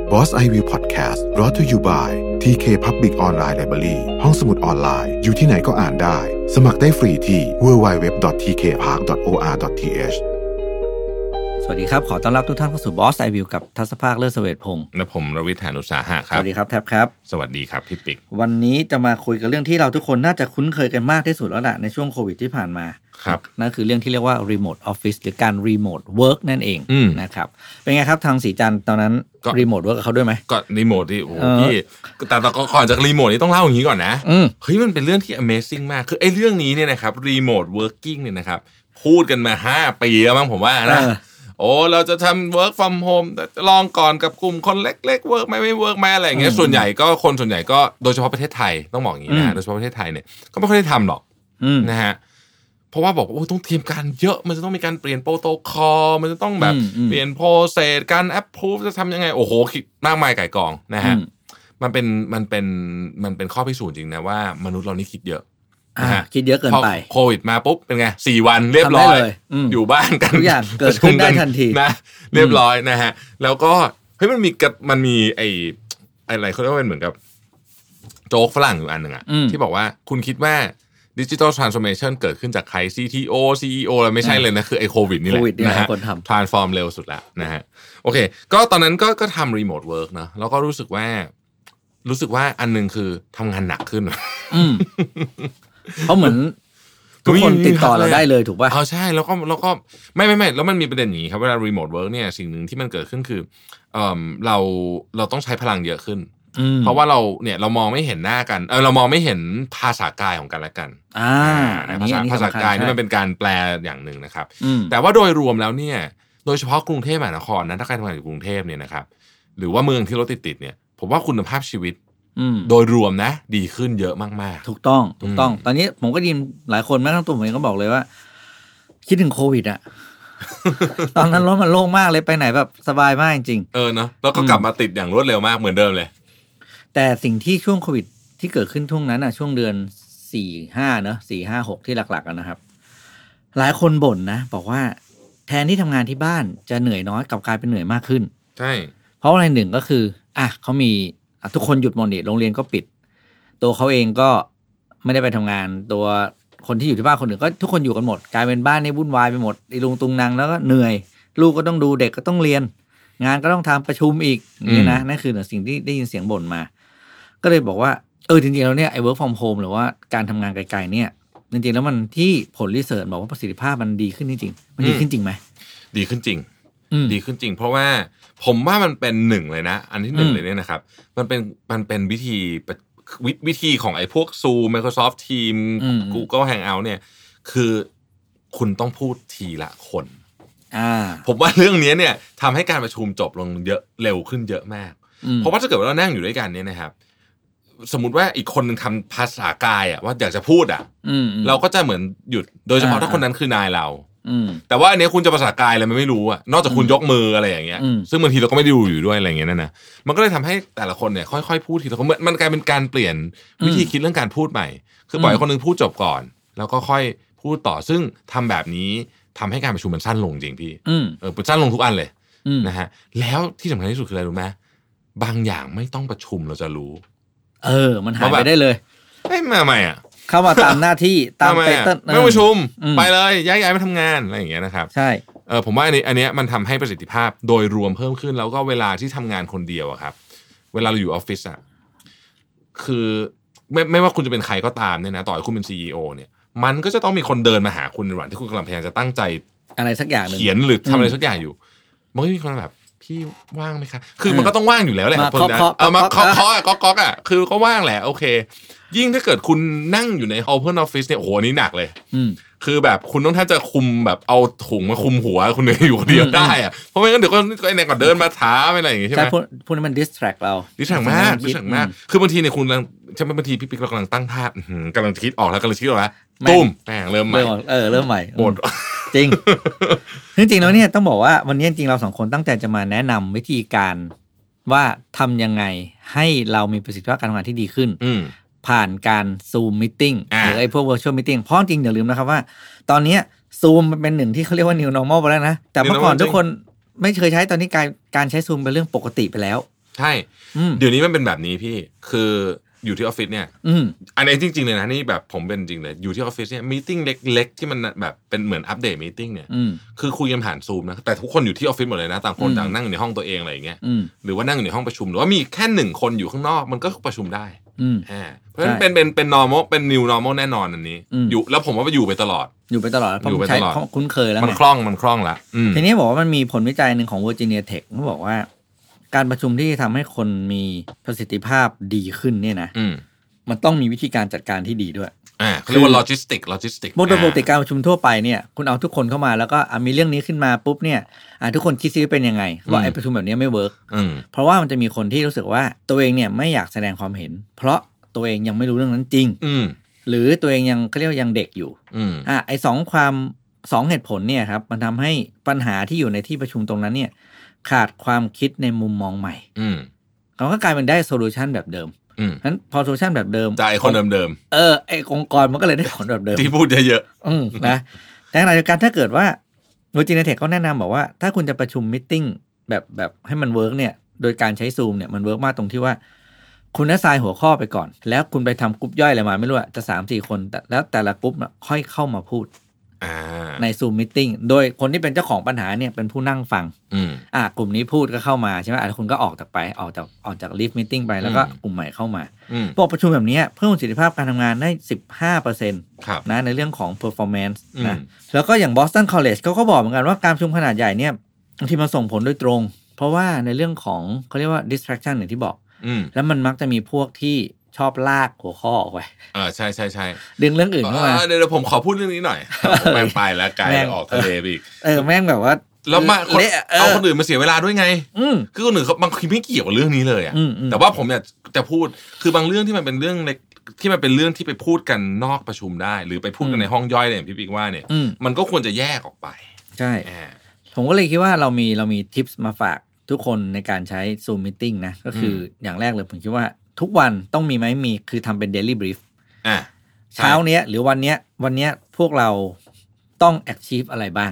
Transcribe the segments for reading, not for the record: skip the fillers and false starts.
Boss iView Podcast brought to you by TK Public Online Library ห้องสมุดออนไลน์อยู่ที่ไหนก็อ่านได้สมัครได้ฟรีที่ www.tkpark.or.th สวัสดีครับขอต้อนรับทุกท่านเข้าสู่ Boss iView กับทัศภาคเลิศเสวตพงศ์และผมรวิทย์ หาญอุตสาหะครับสวัสดีครับแท็บครับสวัสดีครับพี่ปิ๊กวันนี้จะมาคุยกันเรื่องที่เราทุกคนน่าจะคุ้นเคยกันมากที่สุดแล้วล่ะในช่วงโควิดที่ผ่านมาครับนั่นคือเรื่องที่เรียกว่า Remote Office หรือการ Remote Work นั่นเองนะครับเป็นไงครับทางสีจันทร์ตอนนั้น Remote Work กับเขาด้วยไหมก็ Remote ที่โอ้พี่แต่ก่อนจาก Remote นี่ต้องเล่าอย่างนี้ก่อนนะเฮ้ยมันเป็นเรื่องที่ Amazing มากคือไอ้เรื่องนี้เนี่ยนะครับ Remote Working เนี่ยนะครับพูดกันมา5ปีแล้วมั้งผมว่านะโอ้เราจะทำ work from home ลองก่อนกับกลุ่มคนเล็กๆ work ไม่ work ไม่อะไรอย่างเงี้ยส่วนใหญ่ก็โดยเฉพาะประเทศไทยต้องบอกอย่างนี้นะโดยเฉพาะประเทศไทยเนี่ยก็ไม่ค่อยได้ทำหรอกนะฮะเพราะว่าบอกว่าโอ้ต้องเตรียมการเยอะมันจะต้องมีการเปลี่ยนโปรโตคอลมันจะต้องแบบเปลี่ยนโปรเซสการ approve จะทำยังไงโอ้โหคิดมากมายก่ายกองนะฮะมันเป็นข้อพิสูจน์จริงนะว่ามนุษย์เรานี่คิดเยอะคิดเยอะเกินไปโควิดมาปุ๊บเป็นไง4วันเรียบร้อยอยู่บ้านกันทุกอย่างเกิดขึ้นได้ทันทีนะเรียบร้อยนะฮะแล้วก็เฮ้ยมันมีอะไรเขาเรียกว่าเป็นเหมือนกับโจ๊กฝรั่งอยู่อันนึงอ่ะที่บอกว่าคุณคิดว่า Digital Transformation เกิดขึ้นจากใคร CTO CEO อะไรไม่ใช่เลยนะคือไอ้โควิดนี่แหละนะฮะ transform เร็วสุดแล้วนะฮะโอเคก็ตอนนั้นก็ทำ remote work นะแล้วก็รู้สึกว่าอันนึงคือทำงานหนักขึ้นเพราะเหมือนทุกคนติดต่อเราได้เลยถูกป่ะใช่แล้วก็ไม่แล้วมันมีประเด็นอย่างนี้ครับเวลา remote work เนี่ยสิ่งหนึ่งที่มันเกิดขึ้นคือเราต้องใช้พลังเยอะขึ้นเพราะว่าเรามองไม่เห็นหน้ากันเรามองไม่เห็นภาษากายของกันและกันภาษากายนี่มันเป็นการแปลอย่างหนึ่งนะครับแต่ว่าโดยรวมแล้วเนี่ยโดยเฉพาะกรุงเทพมหานครนะถ้าใครทำงานอยู่กรุงเทพเนี่ยนะครับหรือว่าเมืองที่รถติดเนี่ยผมว่าคุณภาพชีวิตโดยรวมนะดีขึ้นเยอะมากๆถูกต้องตอนนี้ผมก็ยินหลายคนแม้กระทั่งตัวผมเองก็บอกเลยว่าคิดถึงโควิดอะตอนนั้นรถมันโล่งมากเลยไปไหนแบบสบายมากจริงเนาะแล้วก็กลับมาติดอย่างรวดเร็วมากเหมือนเดิมเลยแต่สิ่งที่ช่วงโควิดที่เกิดขึ้นช่วงนั้นอะช่วงเดือน 4-5 เนอะ 4-5-6 ที่หลักๆนะครับหลายคนบ่นนะบอกว่าแทนที่ทำงานที่บ้านจะเหนื่อยน้อยกลับกลายเป็นเหนื่อยมากขึ้นใช่เพราะอะไรหนึ่งก็คือเขามีทุกคนหยุดหมดนี่โรงเรียนก็ปิดตัวเขาเองก็ไม่ได้ไปทำงานตัวคนที่อยู่ที่บ้านคนอื่นก็ทุกคนอยู่กันหมดกลายเป็นบ้านนี่วุ่นวายไปหมดอีลุงตุงนางแล้วก็เหนื่อยลูกก็ต้องดูเด็กก็ต้องเรียนงานก็ต้องทำประชุมอีกนี่นะนั่นคือสิ่งที่ได้ยินเสียงบ่นมาก็เลยบอกว่าจริงๆแล้วเนี่ยไอ้ work from home หรือว่าการทำงานไกลๆเนี่ยจริงๆแล้วมันที่ผลรีเสิร์ชบอกว่าประสิทธิภาพมันดีขึ้นจริงๆมันดีขึ้นจริงไหมดีขึ้นจริงดีขึ้นจริงเพราะว่าผมว่ามันเป็นหนึ่งเลยนะอันที่หนึ่งเลยเนี่ยนะครับมันเป็นวิธีของไอ้พวก Zoom Microsoft Teams Google Hangout เนี่ยคือคุณต้องพูดทีละคนผมว่าเรื่องนี้เนี่ยทำให้การประชุมจบลงเยอะเร็วขึ้นเยอะมากเพราะว่าถ้าเกิดว่าเรานั่งอยู่ด้วยกันเนี่ยนะครับสมมุติว่าอีกคนนึงทำภาษากายว่าอยากจะพูดเราก็จะเหมือนหยุดโดยเฉพาะถ้าคนนั้นคือนายเราแต่ว่าอันนี้คุณจะภาษากายอะไรมันไม่รู้นอกจากคุณยกมืออะไรอย่างเงี้ยซึ่งบางทีเราก็ไม่ได้ดูอยู่ด้วยอะไรอย่างเงี้ยนะมันก็เลยทำให้แต่ละคนเนี่ยค่อยๆพูดทีละคนมันกลายเป็นการเปลี่ยนวิธีคิดเรื่องการพูดใหม่คือปล่อยให้คนนึงพูดจบก่อนแล้วก็ค่อยพูดต่อซึ่งทำแบบนี้ทำให้การประชุมมันสั้นลงจริงพี่สั้นลงทุกอันเลยนะฮะแล้วที่สำคัญที่สุดคืออะไรรู้ไหมบางอย่างไม่ต้องประชุมเราจะรู้มันหายไปได้เลยมาใหม่เข้ามาตามหน้าที่ตามเปเตอร์ไม่ประชุมไปเลยย้ายไปทำงานอะไรอย่างเงี้ยนะครับใช่ผมว่าอันนี้มันทำให้ประสิทธิภาพโดยรวมเพิ่มขึ้นแล้วก็เวลาที่ทำงานคนเดียวครับเวลาเราอยู่ออฟฟิศคือไม่ว่าคุณจะเป็นใครก็ตามเนี่ยนะต่อให้คุณเป็น CEO เนี่ยมันก็จะต้องมีคนเดินมาหาคุณในระหว่างที่คุณกำลังพยายามจะตั้งใจอะไรสักอย่างนึงเขียนหรือทำอะไรสักอย่างอยู่มันก็มีคนแบบพี่ว่างไหมคะคือมันก็ต้องว่างอยู่แล้วแหละคนนะมาเคาะก๊อกคือก็ว่างแหละโอเคยิ่งถ้าเกิดคุณนั่งอยู่ใน Open Office เนี่ยโอ้โหนี่หนักเลยคือแบบคุณต้องแทบจะคุมแบบเอาถุงมาคุมหัวคุณอยู่คนเดียวได้เพราะไม่งั้นเดี๋ยวก็ไอ้เนี่ยก็เดินมาท้าอะไรอย่างงี้ใช่ไหมพวกนี้มัน distract เรา distract มากคือบางทีเนี่ยคุณใช่ไหมบางทีพี่ปิ๊กเรากำลังตั้งท่ากำลังคิดออกแล้วตุ้มแม่งเริ่มใหม่เริ่มใหม่หมดจริงจริงแล้วเนี่ยต้องบอกว่าวันนี้จริงเราสองคนตั้งใจจะมาแนะนำวิธีการว่าทำยังไงให้เรามีประสิทธิภาพการทำงานที่ดีขึ้นผ่านการ Zoom Meeting หรือไอ้พวก Virtual Meeting เพราะจริงอย่าลืมนะครับว่าตอนนี้ Zoom มันเป็นหนึ่งที่เขาเรียกว่า New Normal ไปแล้วนะแต่เมื่อก่อนทุกคนไม่เคยใช้ตอนนี้การใช้ Zoom เป็นเรื่องปกติไปแล้วใช่เดี๋ยวนี้มันเป็นแบบนี้พี่คืออยู่ที่ออฟฟิศเนี่ยอันนี้จริงๆเลยนะนี่แบบผมเป็นจริงเลยอยู่ที่ออฟฟิศเนี่ยมีติ้งเล็กๆที่มันแบบเป็นเหมือนอัปเดตมีติ้งเนี่ยคือคุยกันผ่านซูมนะแต่ทุกคนอยู่ที่ออฟฟิศหมดเลยนะต่างคนต่างนั่งอยู่ในห้องตัวเองอะไรอย่างเงี้ยหรือว่านั่งอยู่ในห้องประชุมหรือว่ามีแค่1คนอยู่ข้างนอกมันก็ประชุมได้เพราะฉะนั้นเป็น normal เป็น new normal แน่นอนอันนี้อยู่แล้วผมว่าอยู่ไปตลอดเพราะใช้คุ้นเคยแล้วมันคล่องละทีนี้บอกว่ามันมีผลวิจัยนึงของ Virginia Tech เขาบอกว่าการประชุมที่ทำให้คนมีประสิทธิภาพดีขึ้นเนี่ยนะมันต้องมีวิธีการจัดการที่ดีด้วยเขาเรียกว่าโลจิสติกปกติการประชุมทั่วไปเนี่ยคุณเอาทุกคนเข้ามาแล้วก็มีเรื่องนี้ขึ้นมาปุ๊บเนี่ยทุกคนคิดซิว่าเป็นยังไงว่าไอ้ประชุมแบบนี้ไม่เวิร์กเพราะว่ามันจะมีคนที่รู้สึกว่าตัวเองเนี่ยไม่อยากแสดงความเห็นเพราะตัวเองยังไม่รู้เรื่องนั้นจริงหรือตัวเองยังเขาเรียกว่ายังเด็กอยู่ไอ้สองเหตุผลเนี่ยครับมันทำให้ปัญหาที่อยู่ในที่ประชุมตรงนั้นเนี่ยขาดความคิดในมุมมองใหม่เขาก็กลายเป็นได้โซลูชันแบบเดิมนั้นพอโซลูชันแบบเดิมจากไอ้คนเดิมไอ้องค์กรมันก็เลยได้ผลแบบเดิมที่พูดเยอะๆนะแต่ขณะเดียวกันถ้าเกิดว่าVirginia Techเขาแนะนำบอกว่าถ้าคุณจะประชุมมีตติ้งแบบให้มันเวิร์กเนี่ยโดยการใช้ซูมเนี่ยมันเวิร์กมากตรงที่ว่าคุณแอสไซน์หัวข้อไปก่อนแล้วคุณไปทำกลุ่มย่อยอะไรมาไม่รู้จะ 3-4 คนแล้วแต่ละกลุ่มค่อยเข้ามาพูดในซูมมีตติ้งโดยคนที่เป็นเจ้าของปัญหาเนี่ยเป็นผู้นั่งฟังกลุ่มนี้พูดก็เข้ามาใช่ไหมคุณก็ออกจากลิฟต์มีตติ้งไปแล้วก็กลุ่มใหม่เข้ามาพวกประชุมแบบนี้เพิ่มประสิทธิภาพการทำงานได้ 15% นะในเรื่องของ performance นะแล้วก็อย่าง Boston College เขาก็บอกเหมือนกันว่าการประชุมขนาดใหญ่เนี่ยบางทีมันส่งผลโดยตรงเพราะว่าในเรื่องของเขาเรียกว่า distraction อย่างที่บอกแล้วมันมักจะมีพวกที่ชอบลากหัวข้อออกไปใช่ดึงเรื่องอื่นเข้ามาเดี๋ยวผมขอพูดเรื่องนี้หน่อยแม่งไปแล้วไกลออกทะเลอีกแม่งแบบว่าแล้วมาเอาคนอื่นมาเสียเวลาด้วยไงคือคนอื่นเขาบางทีไม่เกี่ยวกับเรื่องนี้เลยอ่ะแต่ว่าผมอยากจะพูดคือบางเรื่องที่มันเป็นเรื่องเล็กที่มันเป็นเรื่องที่ไปพูดกันนอกประชุมได้หรือไปพูดกันในห้องย่อยอย่างพี่ปิ๊กว่าเนี่ยมันก็ควรจะแยกออกไปใช่ผมก็เลยคิดว่าเรามีทิปส์มาฝากทุกคนในการใช้ Zoom Meeting นะก็คืออย่างแรกเลยผมคิดว่าทุกวันต้องมีไหมมีคือทำเป็น daily brief เช้าเนี้ยหรือวันเนี้ยพวกเราต้อง achieve อะไรบ้าง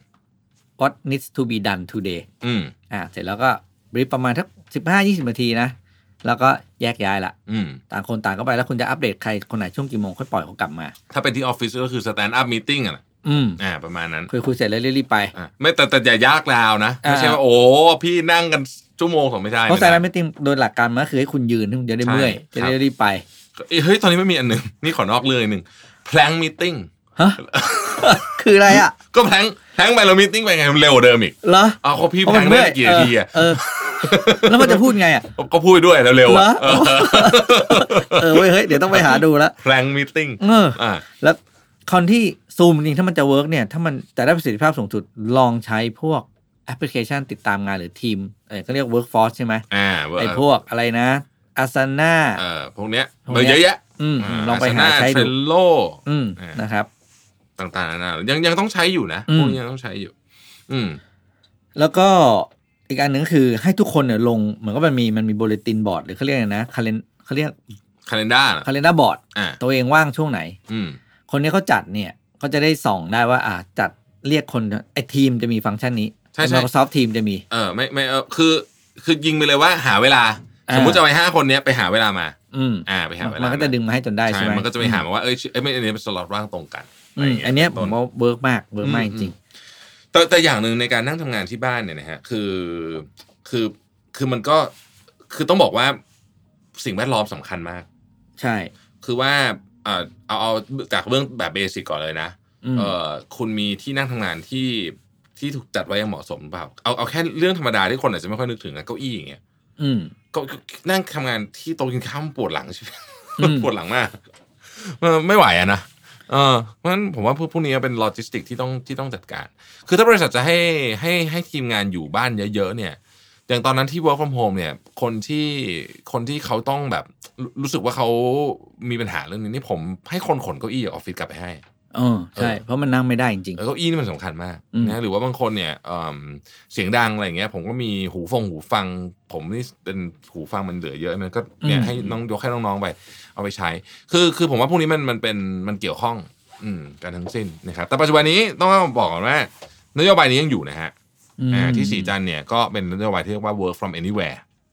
what needs to be done today เสร็จแล้วก็ brief ประมาณสัก 15-20 นาทีนะแล้วก็แยกย้ายละต่างคนต่างก็ไปแล้วคุณจะอัปเดตใครคนไหนช่วงกี่โมงค่อยปล่อยเขากลับมาถ้าเป็นที่ออฟฟิศก็คือ stand up meeting ประมาณนั้นคุยเสร็จแล้วรีบไปไม่แต่อย่ายากลาวนะไม่ใช่ว่าโอ้พี่นั่งกันชั่วโมงสองไม่ใช่เพราะ stand up meeting โดยหลักการมันก็คือให้คุณยืนคุณจะได้เมื่อยจะได้รีบไปเฮ้ยตอนนี้ไม่มีอันนึงนี่ขอนอกเรื่องนึง plank meeting ฮะคืออะไรอ่ะก็แพลงไปแล้วมีตติ้งไปไงเร็วเดิมอีกเหรอเขาพี่แพลงได้กี่นาทีอ่ะแล้วมันจะพูดไงอ่ะก็พูดด้วยเร็วๆอ่ะเว้ยเฮ้ยเดี๋ยวต้องไปหาดูแล้วแพลงมีตติ้งแล้วคนที่ซูมจริงถ้ามันจะเวิร์กเนี่ยถ้ามันจะได้ประสิทธิภาพสูงสุดลองใช้พวกแอปพลิเคชันติดตามงานหรือทีมก็เรียก workforce ใช่ไหมไอ้พวกอะไรนะ Asana พวกเนี้ยเยอะแยะลองไปหาใช้ดู Trello นะครับต่างๆนะยังต้องใช้อยู่นะพวกนี้ยังต้องใช้อยู่แล้วก็อีกอันนึงคือให้ทุกคนเนี่ยลงเหมือนก็มันมีบูเลตินบอร์ดหรือเขาเรียกอะไรนะเขาเรียกcalendar board ตัวเองว่างช่วงไหนคนนี้เขาจัดเนี่ยเขาจะได้ส่องได้ว่าจัดเรียกคนไอ้ทีมจะมีฟังก์ชันนี้ Microsoft Team จะมีไม่คือยิงไปเลยว่าหาเวลาสมมุติจะไป5คนเนี้ยไปหาเวลามาไปหาเวลามันก็จะดึงมาให้จนได้ใช่ไหมมันก็จะไปหามาว่าไม่อันนี้เป็นสล็อตว่างตรงกันอันเนี้ยผมว่าเวิร์กมากจริงแต่อย่างนึงในการนั่งทำงานที่บ้านเนี่ยนะฮะคือมันก็คือต้องบอกว่าสิ่งแวดล้อมสำคัญมากใช่คือว่าเอาจากเรื่องแบบเบสิกก่อนเลยนะคุณมีที่นั่งทำงานที่ถูกจัดไว้อย่างเหมาะสมเปล่าเอาแค่เรื่องธรรมดาที่คนอาจจะไม่ค่อยนึกถึงนะเก้าอี้อย่างเงี้ยก็นั่งทำงานที่โต๊ะกินข้าวปวดหลังใช่ไหมปวดหลังมากไม่ไหวอะนะเพราะฉะนั้นผมว่าพวกนี้เป็นโลจิสติกที่ต้องจัดการคือถ้าบริษัทจะให้ทีมงานอยู่บ้านเยอะๆเนี่ยอย่างตอนนั้นที่ work from home เนี่ยคนที่เขาต้องแบบรู้สึกว่าเขามีปัญหาเรื่องนี้นี่ผมให้คนขนเก้าอี้จากออฟฟิศกลับไปให้ใช่เพราะมันนั่งไม่ได้จริงๆเก้าอี้นี่มันสำคัญมากนะหรือว่าบางคนเนี่ยเสียงดังอะไรอย่างเงี้ยผมก็มีหูฟังผมนี่เป็นหูฟังมันเหลือเยอะมันก็เนี่ยให้น้องยกให้น้องๆไปเอาไปใช้คือผมว่าพวกนี้มันเกี่ยวข้องกันทั้งสิ้นนะครับแต่ปัจจุบันนี้ต้องบอกก่อนว่านโยบายนี้ยังอยู่นะฮะที่สีจันเนี่ยก็เป็นนโยบายที่เรียกว่า work from anywhere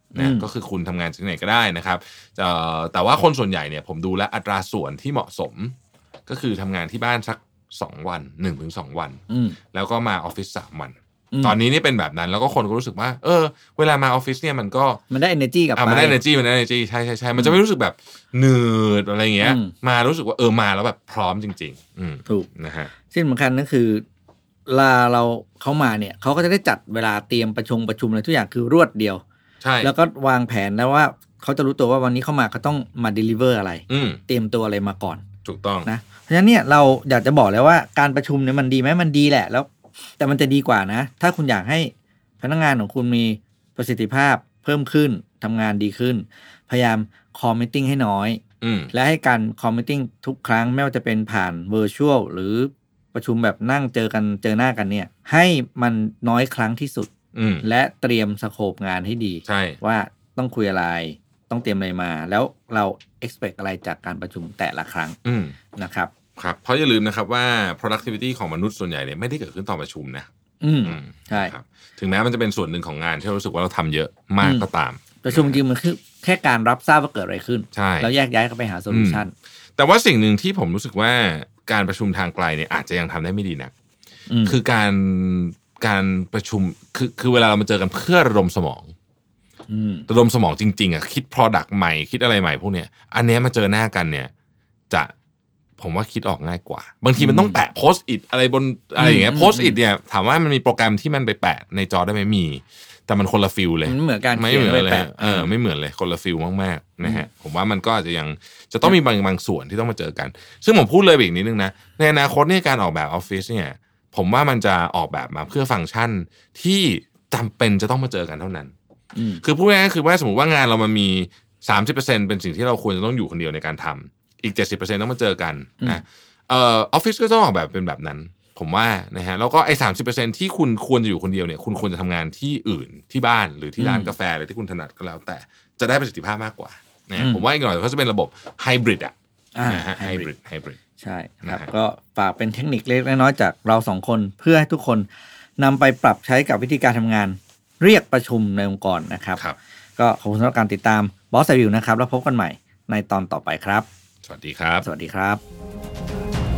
นะก็คือคุณทำงานที่ไหนก็ได้นะครับแต่ว่าคนส่วนใหญ่เนี่ยผมดูแลอัตราส่วนที่เหมาะสมก็คือทำงานที่บ้านสัก2 วัน 1-2 วันแล้วก็มาออฟฟิศ3 วันตอนนี้นี่เป็นแบบนั้นแล้วก็คนก็รู้สึกว่าเวลามาออฟฟิศเนี่ยมันได้ energy กลับไปมันได้ energy ใช่มันจะไม่รู้สึกแบบเหนื่อยอะไรเงี้ยมารู้สึกว่ามาแล้วแบบพร้อมจริงๆถูกนะฮะสิ่งสำคัญก็คือลาเราเขามาเนี่ยเขาก็จะได้จัดเวลาเตรียมประชุมอะไรทุกอย่างคือรวดเดียวใช่แล้วก็วางแผนแล้วว่าเขาจะรู้ตัวว่าวันนี้เขามาเขาต้องมา deliver อะไรเตรียมตัวอะไรมาก่อนถูกต้องนะเพราะฉะนั้นเนี่ยเราอยากจะบอกแล้วว่าการประชุมเนี่ยมันดีไหมมันดีแหละแล้วแต่มันจะดีกว่านะถ้าคุณอยากให้พนักงานของคุณมีประสิทธิภาพเพิ่มขึ้นทำงานดีขึ้นพยายามคอมมิตติ้งให้น้อยและให้การคอมมิตติ้งทุกครั้งไม่ว่าจะเป็นผ่านเวอร์ชวลหรือประชุมแบบนั่งเจอหน้ากันเนี่ยให้มันน้อยครั้งที่สุดและเตรียมสโคปงานให้ดีว่าต้องคุยอะไรต้องเตรียมอะไรมาแล้วเรา expect อะไรจากการประชุมแต่ละครั้งนะครับครับเพราะอย่าลืมนะครับว่า productivity ของมนุษย์ส่วนใหญ่เนี่ยไม่ได้เกิดขึ้นตอนประชุมนะใช่ครับถึงแม้มันจะเป็นส่วนหนึ่งของงานที่เรารู้สึกว่าเราทำเยอะมากก็ตามประชุมจริงมันคือแค่การรับทราบว่าเกิดอะไรขึ้นแล้วแยกย้ายกันไปหาโซลูชันแต่ว่าสิ่งหนึ่งที่ผมรู้สึกว่าการประชุมทางไกลเนี่ยอาจจะยังทำได้ไม่ดีนักคือการประชุมคือเวลาเรามาเจอกันเพื่อระดมสมองจริงๆอ่ะคิด product ใหม่คิดอะไรใหม่พวกเนี้ยอันนี้มาเจอหน้ากันเนี่ยผมว่าคิดออกง่ายกว่าบางทีมันต้องแปะโพสต์อิทอะไรบนอะไรอย่างเงี้ยโพสต์อิทเนี่ยถามว่ามันมีโปรแกรมที่มันไปแปะในจอได้ไหมมีแต่มันคนละฟิลเลยไม่เหมือนกันไม่เหมือนเลยไม่เหมือนเลยคนละฟิลมากๆนะฮะผมว่ามันก็อาจจะยังจะต้องมีบางส่วนที่ต้องมาเจอกันซึ่งผมพูดเลยอีกนิดนึงนะในอนาคตเนี่ยการออกแบบออฟฟิศเนี่ยผมว่ามันจะออกแบบมาเพื่อฟังก์ชันที่จำเป็นจะต้องมาเจอกันเท่านั้นคือพูดง่ายๆคือว่าสมมติว่างานเรามันมี 30% เป็นสิ่งที่เราควรจะต้องอยู่คนเดียวในการทำอีก 70% ต้องมาเจอกันนะออฟฟิศก็ต้องออกแบบเป็นแบบนั้นผมว่านะฮะแล้วก็ไอ้ 30% ที่คุณควรจะอยู่คนเดียวเนี่ยคุณควรจะทำงานที่อื่นที่บ้านหรือที่ร้านกาแฟหรือที่คุณถนัดก็แล้วแต่จะได้ประสิทธิภาพมากกว่านะผมว่าอีกหน่อยก็จะเป็นระบบไฮบริดนะฮะไฮบริดใช่ครับก็ฝากเป็นเทคนิคเล็กน้อยจากเรา2คนเพื่อให้ทุกคนนำไปปรับใช้กับวิธีการทำงานเรียกประชุมในองค์กรนะครับก็ขอบคุณสำหรับการติดตาม Boss Eye View นะครับแล้วพบกันใหม่ในตอนต่อไปครับสวัสดีครับสวัสดีครับ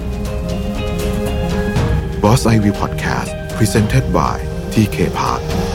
Boss Eye View Podcast Presented by TK Park